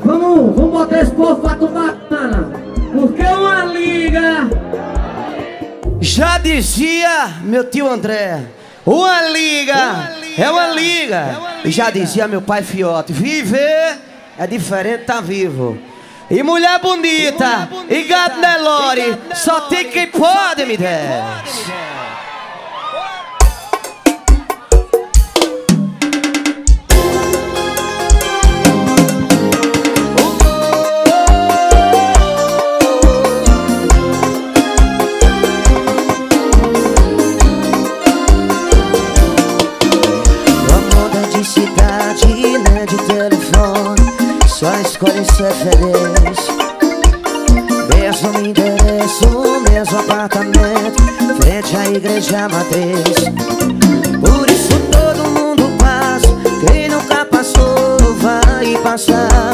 Vamos botar esse povo pra tomar cana. Porque uma liga. Já dizia meu tio André, uma liga é uma liga. E já dizia meu pai Fiote, viver é diferente tá vivo. E mulher bonita e gato Nelore, só tem quem pode me der. Só escolhe ser feliz. Mesmo endereço, mesmo apartamento, frente à igreja matriz. Por isso todo mundo passa, quem nunca passou vai passar.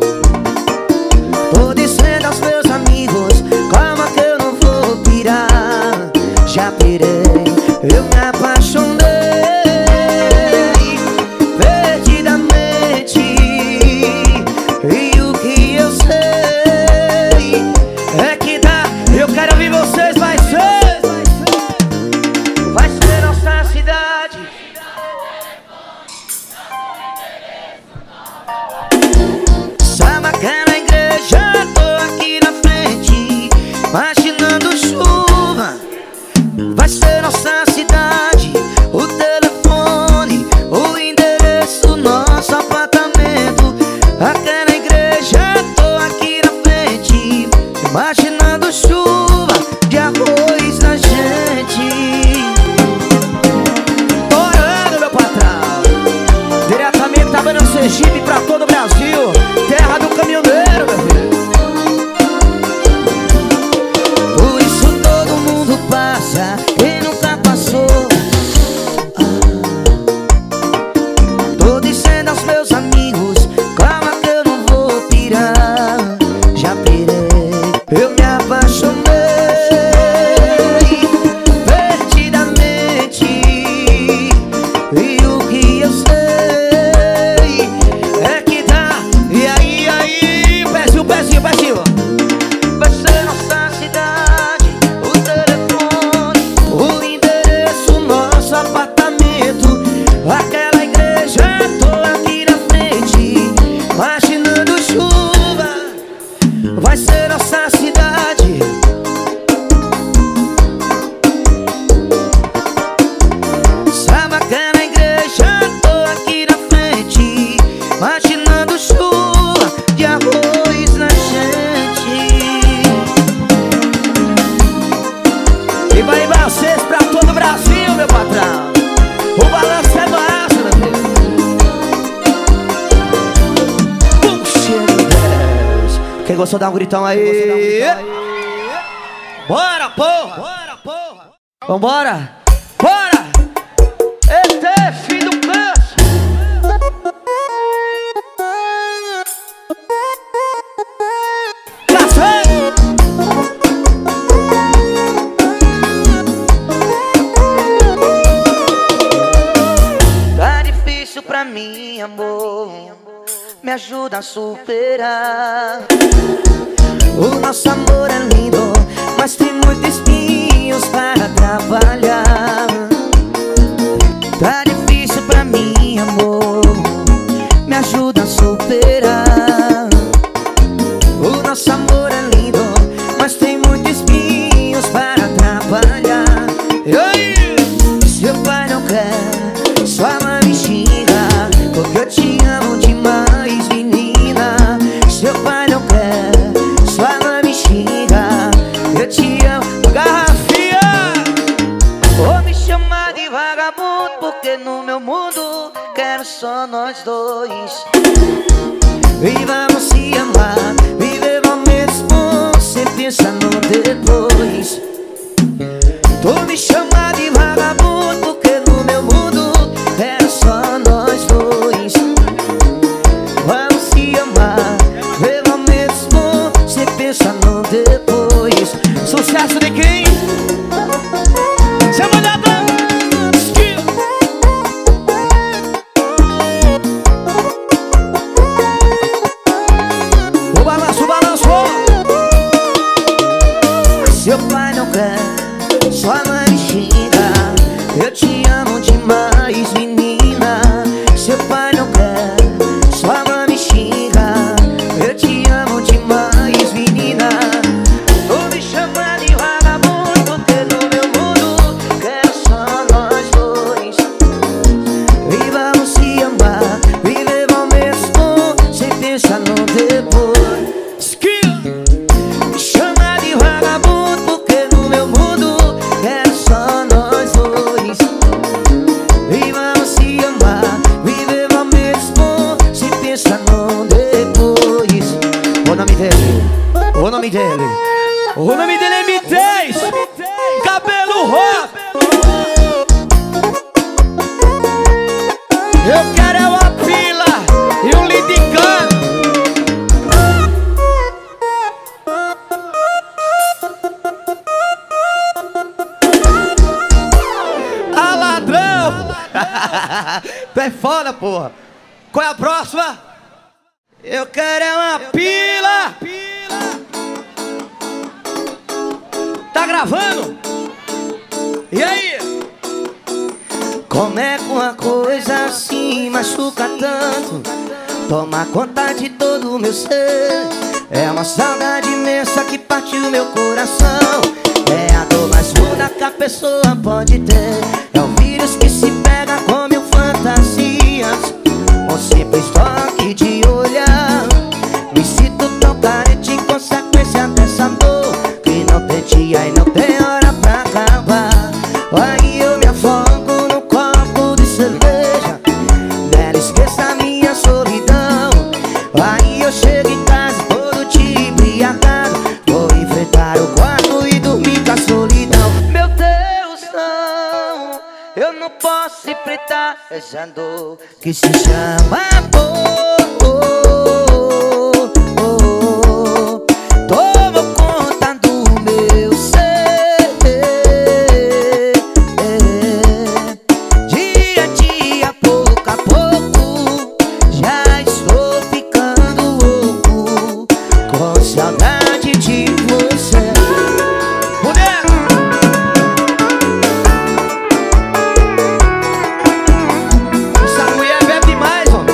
Tô dizendo aos meus amigos, calma que eu não vou pirar. Já pirei, eu me apaixonei perdidamente. E o que eu sei é que dá. Eu quero ouvir vocês, vai ser nossa cidade. Sabe aquela igreja? Tô aqui na frente, imaginando chuva. Vai ser nossa cidade. O telefone, o endereço, nosso apartamento. Aquela igreja, tô aqui na frente, imaginando chuva de arroz na gente. Tô orando, meu patrão, diretamente da Banda Sergipe pra todo o Brasil, terra do caminhoneiro, meu filho. Por isso todo mundo passa, quem nunca passou. Tô dizendo aos meus amigos, calma que eu não vou pirar. Já pirei, eu me apaixonei perdidamente. E o que eu sei é que dá. E aí, pezinho. Vai ser nossa cidade, o telefone, o endereço, nosso apartamento. Aquela igreja, tô aqui na frente, imaginando chuva. Vai ser nossa cidade. Sabe aquela igreja? Tô aqui na frente, imaginando chuva de arroz na gente. E vai vocês pra todo o Brasil, meu patrão. O balanço é massa, meu filho. Puxa, Deus. Quem gostou, dá um gritão aí. Bora, porra. Vambora. Bora. Este é filho do canso. Tá difícil pra mim, amor, me ajuda a superar. O nosso amor é lindo, mas tem muitos espinhos para trabalhar. Tá difícil pra mim, amor, me ajuda a superar. O nosso amor é lindo, mas tem muitos espinhos para trabalhar. E aí? Seu pai não quer, sua mãe me xinga, porque eu te amo demais, menina. Seu pai não quer, sua mãe me xinga, eu te amo. Garrafinha! Vou me chamar de vagabundo, porque no meu mundo quero só nós dois. E vamos se amar, viver momentos bons, sem pensar no depois. Tu me chama de vagabundo, porque no meu mundo é só nós dois. Vamos se amar, ver momentos bons, sem pensar no depois. Sucesso de quem? Seu molhadão! Seu pai não quer, sua mãe me xinga. Eu te amo demais, menina. Seu pai não quer, sua mãe me xinga. Eu te amo demais, menina. Não me chama de vagabundo, porque no meu mundo quero só nós dois. E vamos se amar, viver momentos bons, sem pensar no depois. Me chama de vagabundo, porque no meu mundo quero só nós dois. E vamos se amar, viver momentos bons, sem pensar no depois. O nome dele, o nome dele, o nome dele é M10, cabelo rosa. Eu quero é uma pila e um liticano. Ah, ladrão! Tu é foda, porra. Qual é a próxima? Eu quero é uma pila. Tá gravando? E aí? Como é que uma coisa assim machuca tanto? Toma conta de todo o meu ser. É uma saudade imensa que partiu meu coração. É a dor mais funda que a pessoa pode ter. É o vírus que se pega com mil fantasias. Um simples toque de olhar. Me sinto tão carente em consequência dessa dor, que não tem dia e não tem hora pra acabar. Aí eu me afogo no copo de cerveja. Nela esqueça a minha solidão. Aí eu chego em casa todo tipo embriagado. Vou enfrentar o quarto e dormir com a solidão. Meu Deus, não, eu não posso enfrentar essa dor que se chama amor. Tomo conta do meu ser. Dia a dia, pouco a pouco, já estou ficando louco, com saudade de você. Mulher! Essa mulher bebe demais, ó.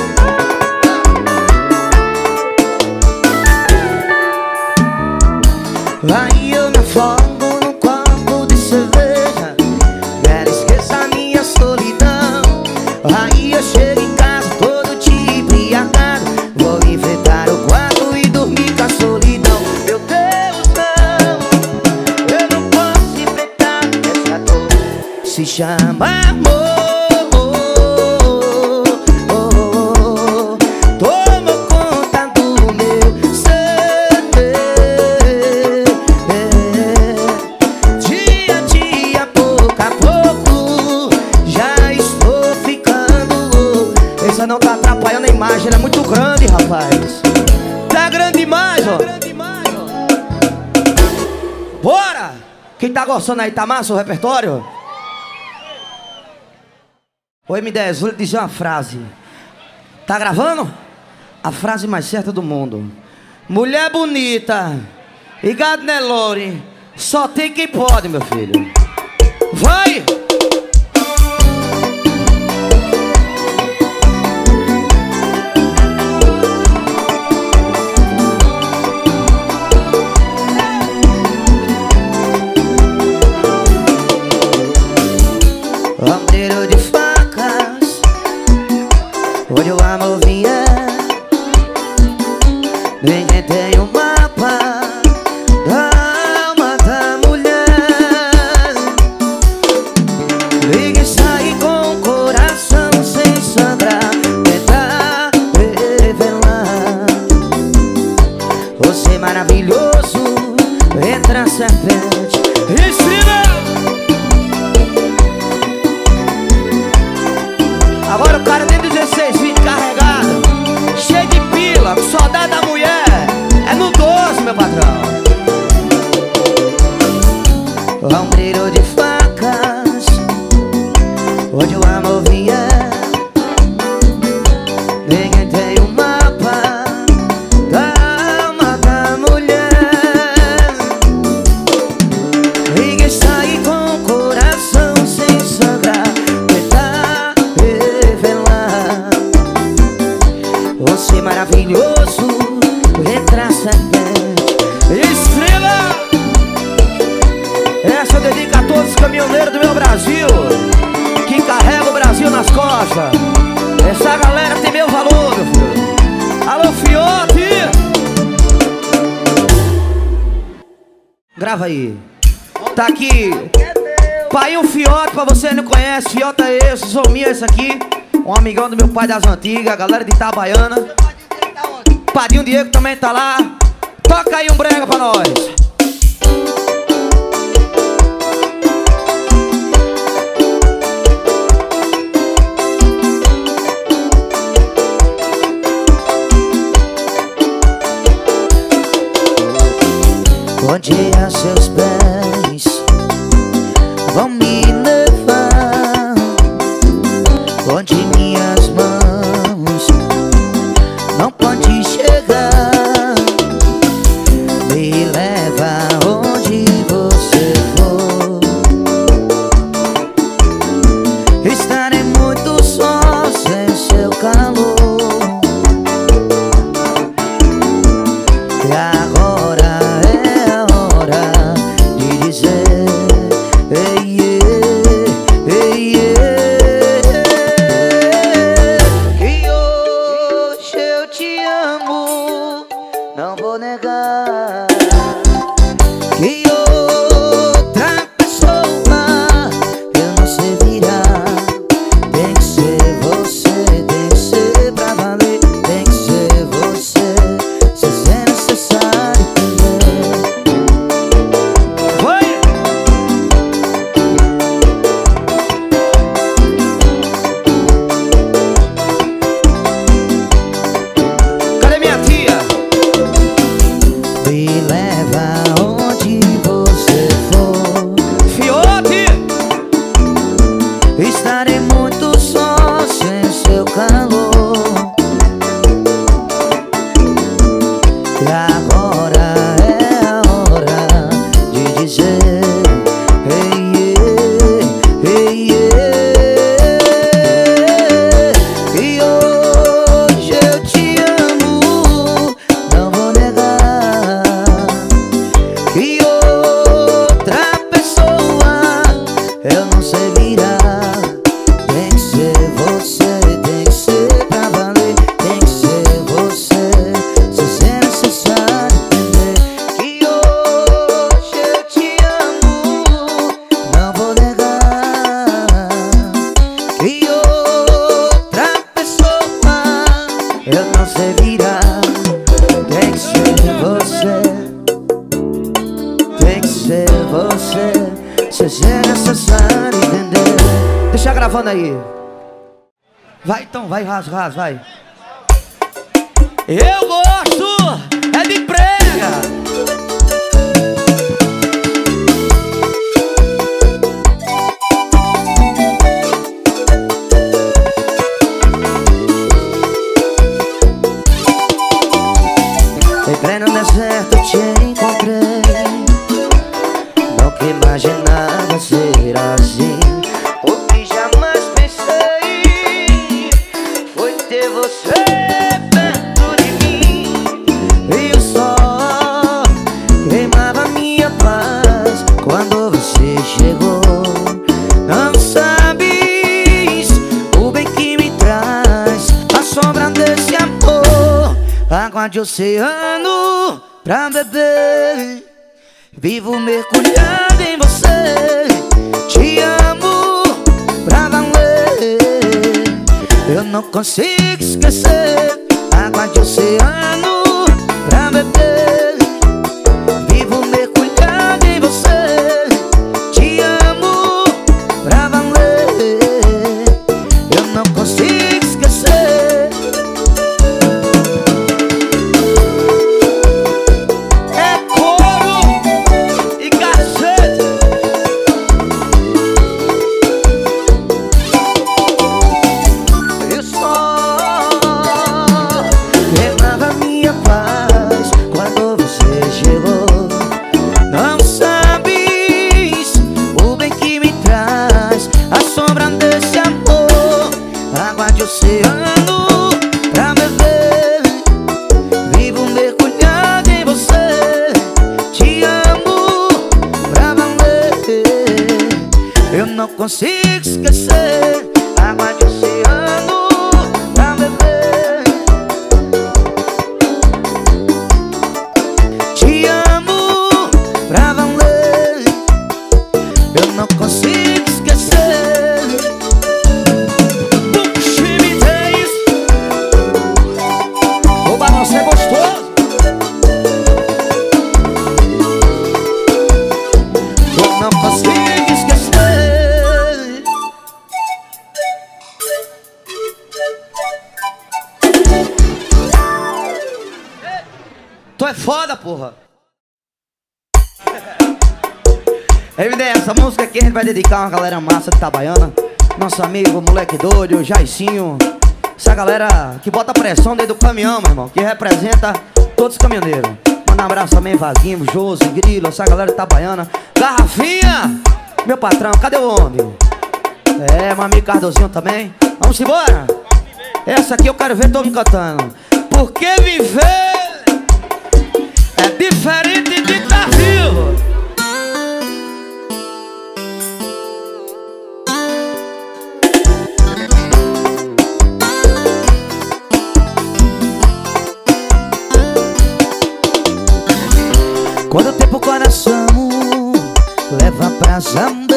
Aí eu me afogo num copo de cerveja. Ela esqueça a minha solidão. Aí eu chego em casa todo tipo embriagado. Vou enfrentar o quarto e dormir com a solidão. Meu Deus, não, eu não posso enfrentar essa dor. Se chama amor. Tomo conta do meu ser. Dia a dia, pouco a pouco, já estou ficando louco. Essa não tá atrapalhando a imagem, ela é muito grande, rapaz. Tá grande demais, ó. Bora! Quem tá gostando aí, tá massa o repertório? Ô M10, vou lhe dizer uma frase. Tá gravando? A frase mais certa do mundo: mulher bonita e gado Nelore, só tem quem pode, meu filho. Vai! Bandeiro de facas, onde o amor vier. Ninguém tem um mapa da alma da mulher. Ninguém sai com o coração sem sangrar, tentar revelar. Você é maravilhoso, entra a serpente. Ensina! Agora o cara tem 16, 20 carregado, cheio de pila, com saudade da mulher. É no 12, meu patrão. Um brilho de facas, onde o amor vier. Ninguém tem um mapa da alma da mulher. famoso retracedente. Estrela! Essa eu dedico a todos os caminhoneiros do meu Brasil, que carrega o Brasil nas costas. Essa galera tem meu valor, meu filho. Alô, Fiote! Grava aí. Tá aqui Pai o Fiote, pra você que não conhece, Fiote é esse, sou minha esse aqui. Um amigão do meu pai das antigas, a galera de Itabaiana. Padinho Diego também tá lá. Toca aí um brega pra nós. Onde a seus pés vão me levar, onde minhas mãos não podem chegar. Me leva onde você for. Estarei muito só sem seu calor. E agora é a hora de dizer ei, ei, ei, que hoje eu te amo, não vou negar. Que outra pessoa eu não sei virar. Tem que ser você, tem que ser pra valer. Tem que ser você, se é necessário entender. Vai! Cadê minha tia? Me leva onde você for. Fiote! Estarei muito só sem seu calor. E agora é a hora de dizer ei, ei, ei, ei. E hoje eu te amo, não vou negar. E outra pessoa eu não sei virar. Tem que ser você, tem que ser pra valer. Tem que ser você, se é necessário entender. Que hoje eu te amo, não vou negar. Que outra pessoa eu não sei virar. Tem que ser você, tem que ser você, se é necessário entender. Deixa gravando aí. Vai então, vai, rasga, vai. Eu gosto é de prega. Entrei no deserto, te encontrei. Nunca imaginava ser assim. O que jamais pensei foi ter você perto de mim. E o sol queimava minha paz quando você chegou. Não sabes o bem que me traz a sombra desse amor. Água de oceano pra beber. Vivo mergulhado em você. Te amo pra valer. Eu não consigo esquecer. Água de oceano pra beber. Vivo mergulhado em você. Te amo pra valer. Eu não consigo esquecer. É couro e cacete. E o sol queimava consigo esquecer. Água de oceano pra beber. Te amo pra valer. Eu não consigo esquecer. Puxa, me diz. Oba, você é gostoso. Eu não consigo esquecer. Tu é foda, porra. Evidência, essa música aqui a gente vai dedicar a uma galera massa de Itabaiana. Nosso amigo, moleque doido, Jaicinho. Essa galera que bota pressão dentro do caminhão, meu irmão, que representa todos os caminhoneiros. Manda um abraço também, Vaguinho, Josi, Grilo, essa galera de Itabaiana. Garrafinha, meu patrão, cadê o homem? É, meu amigo Cardozinho também. Vamos embora? Essa aqui eu quero ver todo mundo cantando. Porque viver é diferente de estar vivo. Quando o tempo o coração leva pra saber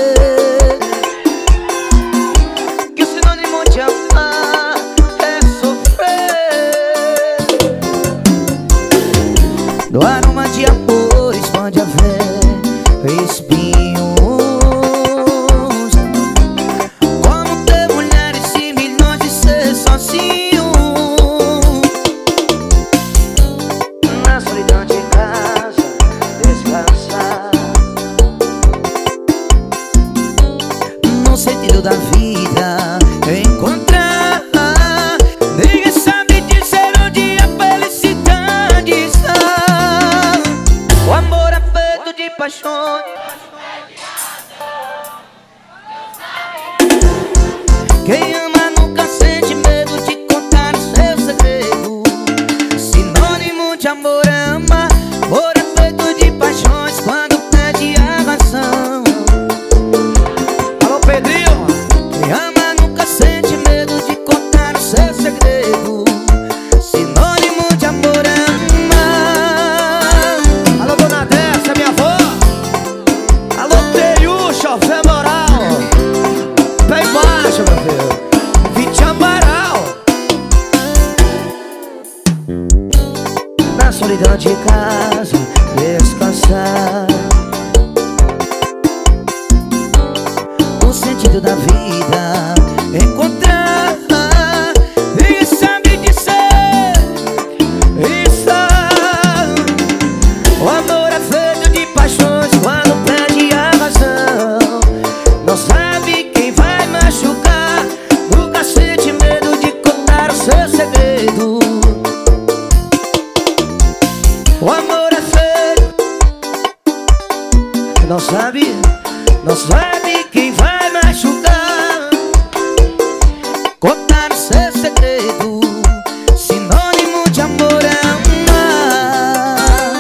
que o sinônimo de amar é sofrer. No aroma de amores pode haver espinhos. Como ter mulheres e milhões de ser sozinho na solidão de casa, descansar no sentido da vida, encontrar. Ninguém sabe dizer onde a felicidade está. O amor é feito de paixões. Quem ama nunca sente medo de contar o seu segredo. Sinônimo de amor é amar. Amor é feito de paixões quando perde a razão. Alô, Pedrinho. Quem ama nunca sente medo de contar o seu segredo. Sinônimo de amor é amar. Alô, dona Dessa, minha avó. Alô, Teiu, chofer moral. Pé embaixo, meu filho. Vinte Amaral. Na solidão de casa, descansar. O sentido da vida, encontrar. Ninguém sabe dizer estar. O amor é feito de paixões quando perde a razão. Não sabe quem vai machucar. Nunca sente medo de contar o seu segredo. O amor é feito. Não sabe quem vai machucar. Contar o seu segredo. Sinônimo de amor é amar.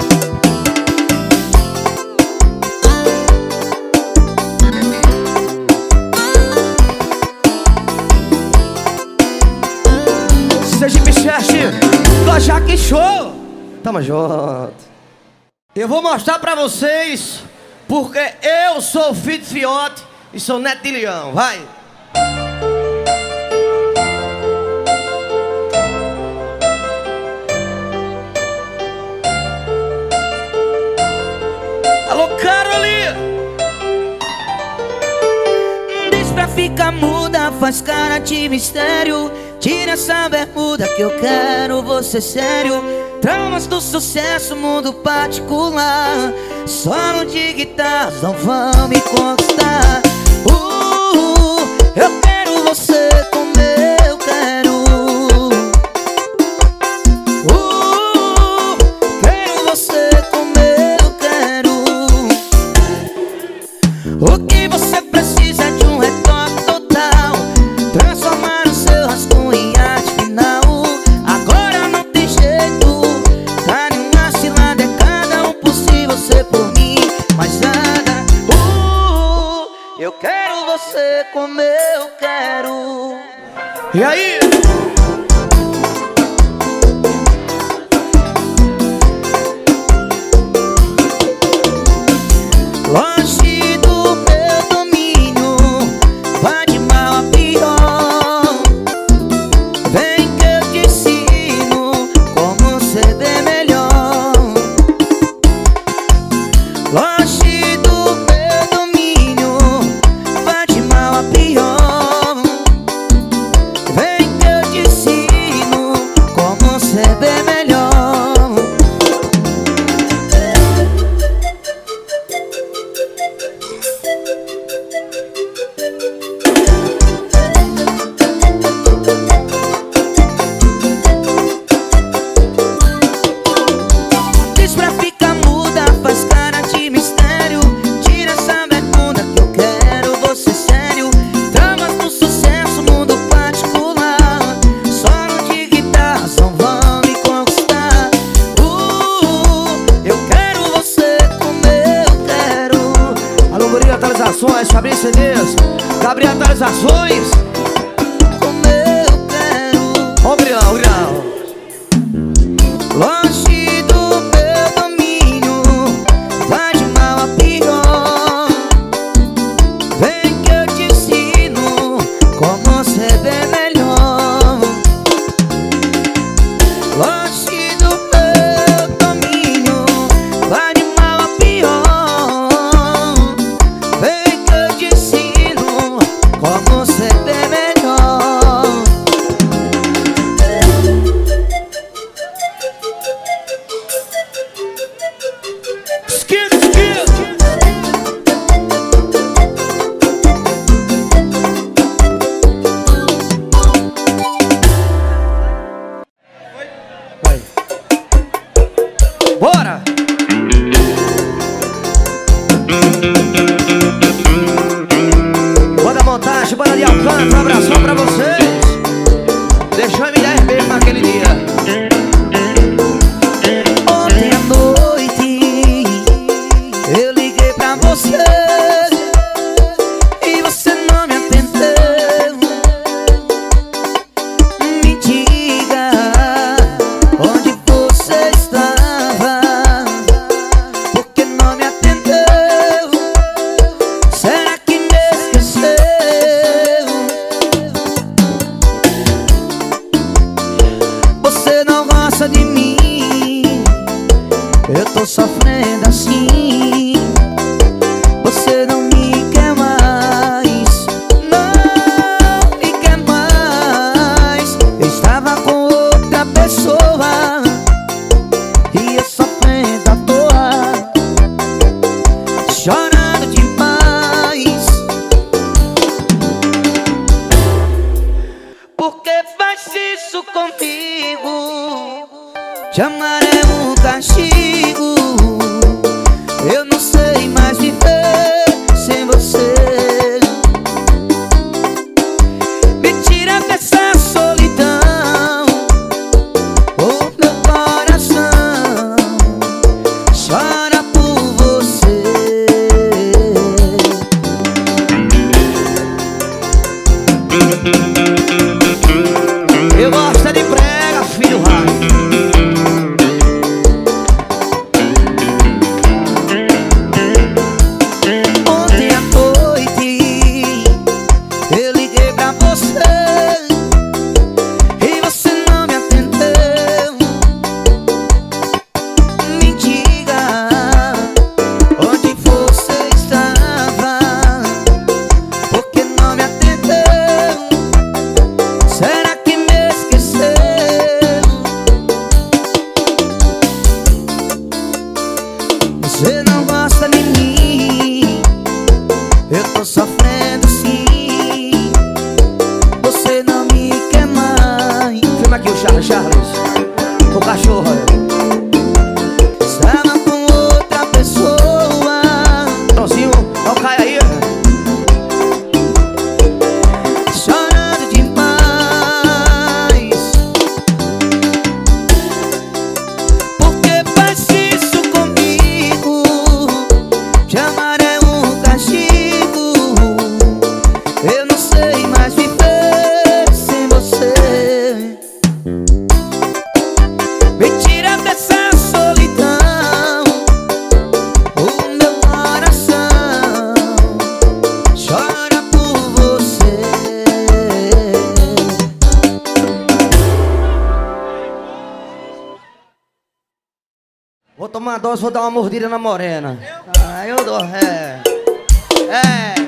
Seja Bichete, Jaque Show. Tamo junto. Eu vou mostrar pra vocês porque eu sou filho de Fiote e sou neto de Leão. Vai. Alô, Carolina. Diz pra ficar muda, faz cara de mistério. Tira essa bermuda que eu quero você sério. Traumas do sucesso, mundo particular. Solo de guitarras não vão me conquistar. Eu quero você como eu quero. Quero você como eu quero. O que você precisa é de um retoque total. Transformar o seu rascunho em arte final. Agora não tem jeito. Tá em uma cilada, é cada um por si, você por mim. Mas nada. Eu quero E aí? Longe do meu domínio, vai de mal a pior. Vem que eu te ensino como ser bem melhor. Longe do meu domínio, vai de mal a pior. Vem que eu te ensino como ser bem melhor. Diz pra ficar muda, faz cara de mistério. Tira essa bermuda que eu quero você sério. Tramas do sucesso, mundo particular. Solo de guitarra só vão me conquistar. Eu quero você como eu quero. Alô, Murilo Atualizações, Fabrício Cedes, Gabriel Atualizações. Como eu quero. Ó, Grião, Grião. Longe do meu domínio, vai de mal a pior. Vem que eu te ensino como ser bem melhor. Longe do meu domínio, vai de mal a pior. Vem que eu te ensino como ser bem melhor. Skid, skid. Vai. Bora! Bora montagem, bora de Alcântara, um abração pra vocês. Deixou a M10 mesmo naquele dia. Ontem à noite eu liguei pra você e você não me atendeu. Me diga onde você estava, porque não me atendeu. Será que me esqueceu? Você não gosta de mim, eu tô sofrendo assim. Você não me quer mais, não me quer mais. Eu estava com outra pessoa e eu sofrendo à toa, chorando demais. Por que faz isso comigo? Te amar é um castigo. Eu não sei mais viver sem você. Me tira dessa solidão. O meu coração chora por você. Eu gosto é de brega, filho raio. Ontem à noite eu liguei pra você e você não me atendeu. Me diga onde você estava, porque não me atendeu. Será que me esqueceu? Você não gosta de mim, eu tô sofrendo sim. Você não me quer mais. Filma aqui o Charles, o cachorro. Estava com outra pessoa. Tonzinho, é o Caio aí. Chorando demais. Por que faz isso comigo? Te amar é um castigo. Eu não sei mais viver sem você. Vou tomar uma dose, vou dar uma mordida na morena. Ah, eu dou ré. É.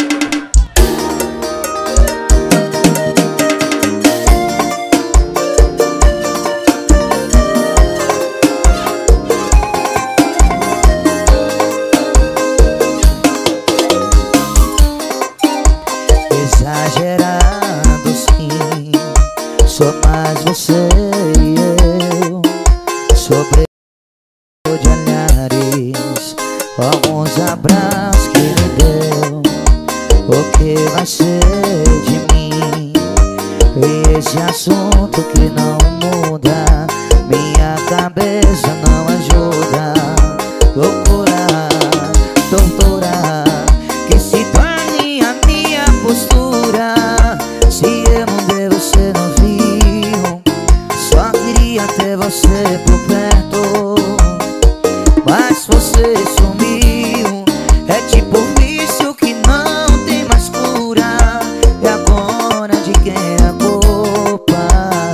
Exagerado sim, sou mais você e eu. Sobre de olhares, alguns abraços que me deu. O que vai ser de mim? E esse assunto que não muda, minha cabeça não ajuda. Loucura, tortura, que se torne a minha postura. Se eu não der, você não viu. Só queria ter você por perto, mas você sumiu. É tipo um vício que não tem mais cura. E agora de quem é a culpa?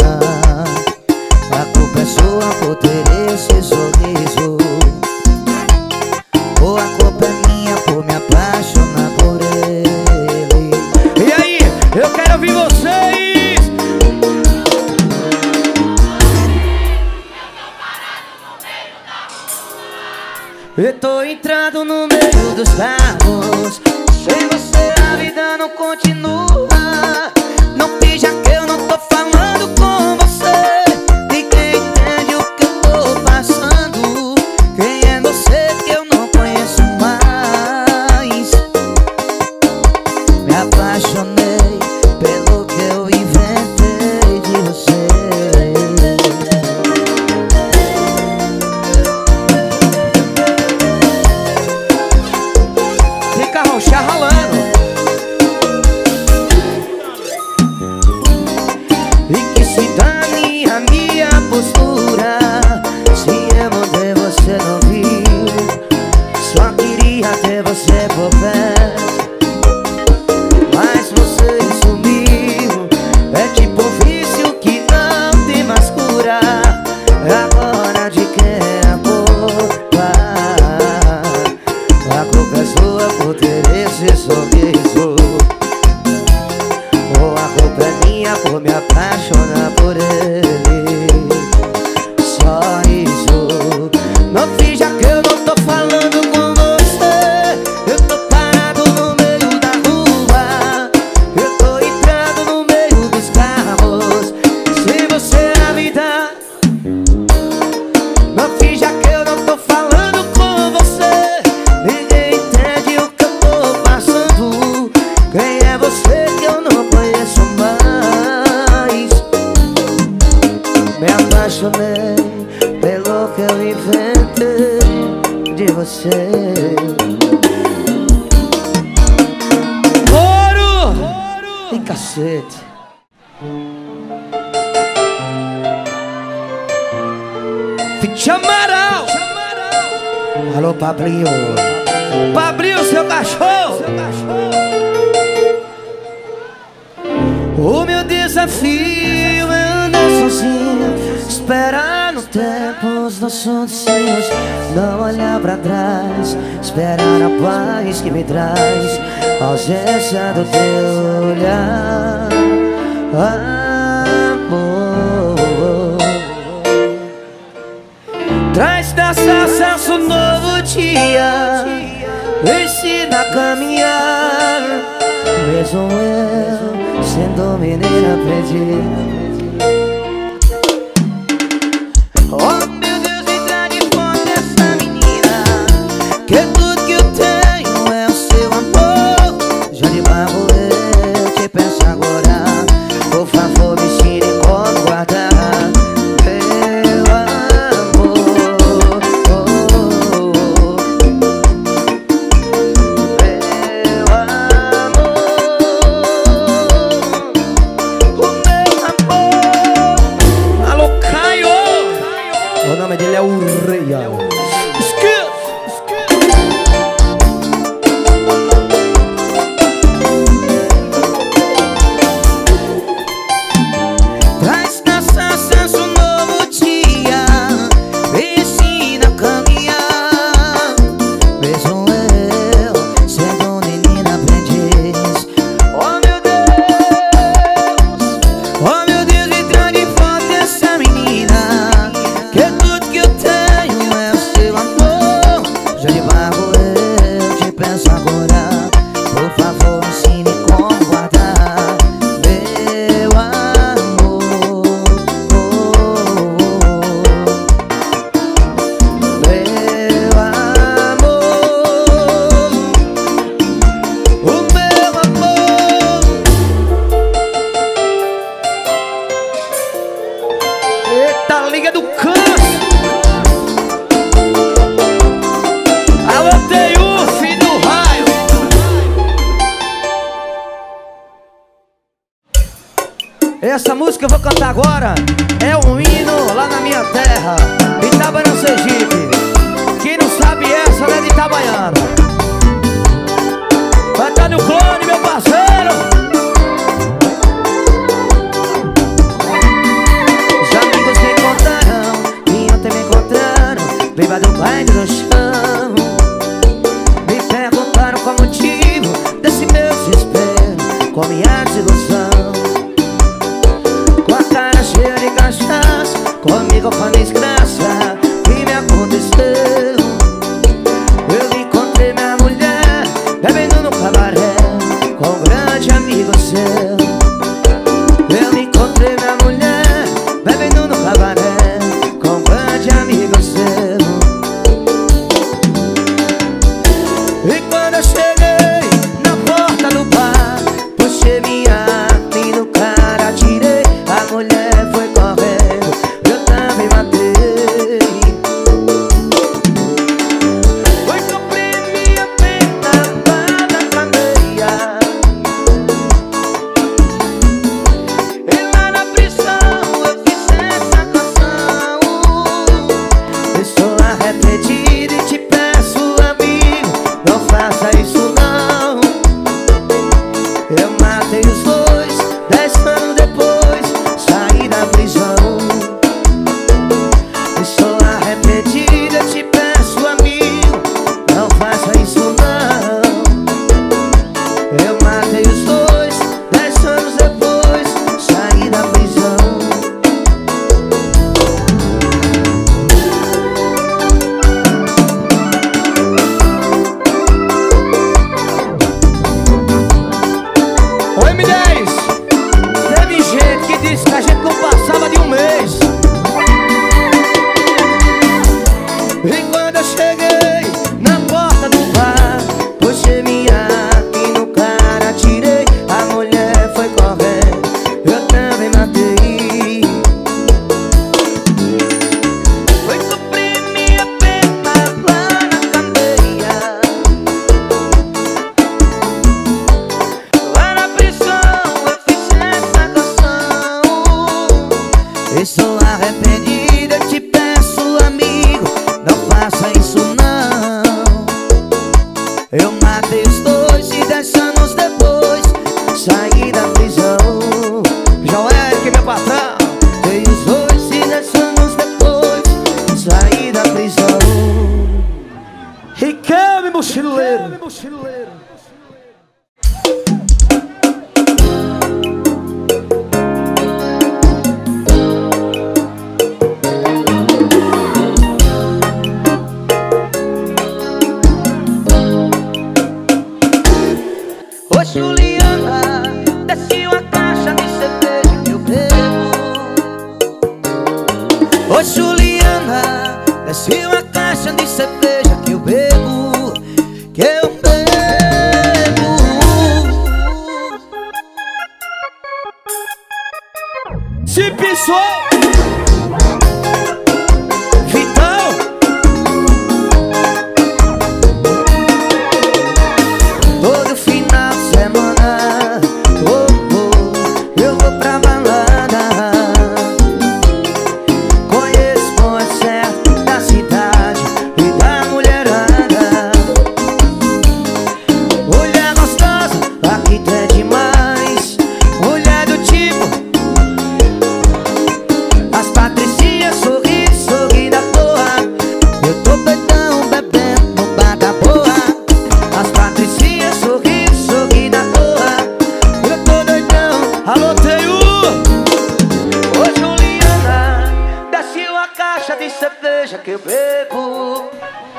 A culpa é sua por ter esse sorriso, ou a culpa é minha por me apaixonar por ele? E aí, eu quero ouvir vocês! Eu tô entrando no meio dos carros. Sem você a vida não continua. Não finja que eu não tô falando com você. Ninguém entende o que eu tô passando. Quem é você que eu não conheço mais? Me apaixonei pelo que eu inventei de você. Fica roxa ralando. E que se dane a minha postura. Se eu mudei, você não viu. Só queria ter você por perto, mas você sumiu. É tipo um vício que não tem mais cura. Agora de quem é a culpa? A culpa é sua por ter esse sorriso, ou a culpa é minha por me apaixonar por ele? Só isso. Não finja que eu não tô falando com você. Eu tô parado no meio da rua. Eu tô entrando no meio dos carros. Se você me dá, não finja que eu não tô falando com você. Ninguém entende o que eu tô passando. Quem é você que eu não conheço mais? Me apaixonei pelo que eu inventei de você. Ouro! E cacete. Fit Amaral. Alô, Pablinho. Pablinho, seu cachorro. O meu desafio é andar sozinho, esperar no tempo os nossos sonhos, não olhar pra trás, esperar a paz que me traz a ausência do teu olhar, amor. Traz dessa acesso um novo dia, me ensina a caminhar, mesmo eu sendo menina perdida. Oh meu Deus, entra de fora essa menina, que tudo que eu tenho é o seu amor. Já de barro eu te peço agora, por favor me ensine como guardar meu amor. Meu amor, o meu amor. Alô, Caio. O nome dele é Urreia. Traz nessa acesso um novo dia, me ensina a caminhar, canso. Alô, Teiu, filho do raio. Essa música eu vou cantar agora é um hino lá na minha terra, Itabaiana, Sergipe. Quem não sabe essa é de Itabaiana. Vai estar no clone, meu parceiro. Os amigos me contaram que ontem me encontraram bêbado baile no chão. Me perguntaram qual o motivo desse meu desespero, com minha desilusão. Com a cara cheia de cachaça, comigo foi desgraça que me aconteceu. Eu encontrei minha mulher bebendo no cabaré com um grande amigo seu. Eu encontrei minha mulher bebendo no cabaré com um grande amigo seu. E quando eu cheguei na porta do bar, puxei minha arma e no cara atirei. A mulher foi correndo, eu também matei. Foi cumprir minha pena lá na cadeia. E lá na prisão eu fiz essa canção. Estou arrependido e te peço, amigo, não faça isso não. Eu matei os dois, 10 anos depois saí da prisão. Estou arrependido, eu te peço, amigo, não faça isso não. Eu matei os dois, 10 anos depois saí da prisão. Ô M10, teve gente que disse que a gente não passava de um mês. E quando eu cheguei na porta do bar, puxei minha arma e no cara atirei. A mulher foi correndo, eu também matei. Foi cumprir minha pena lá na cadeia. Lá na prisão eu fiz essa canção. Estou arrependido, eu te peço, amigo, não faça isso não. Eu matei os dois e 10 anos depois saí da prisão. Joel, que meu patrão. Matei os dois e 10 anos depois saí da prisão. Riquelme mochileiro. Ô Juliana, desce uma caixa de cerveja que eu bebo. Ô Juliana, desce uma caixa de cerveja que eu bebo. Que eu bebo. Se pisou. Vitão. Todo final de semana, eu vou pra balada. Conheço o ponto certo da cidade e da mulherada. Mulher gostosa, aqui tem demais. Mulher do tipo as patricinhas, sorri da porra. Eu tô doidão bebendo no bar da porra. As patricinhas, sorri da porra. Eu tô doidão. Alô, Teiu. Ô Juliana, desce uma caixa de cerveja que eu bebo.